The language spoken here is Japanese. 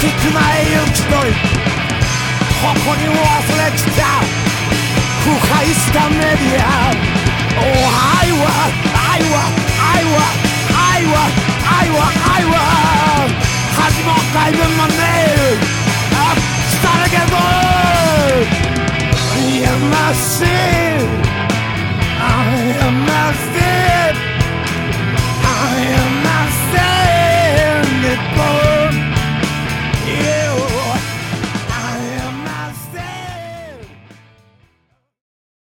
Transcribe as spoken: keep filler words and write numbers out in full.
きくない行き取りここに忘れてた腐敗したメディア。Oh, I was, I was, I was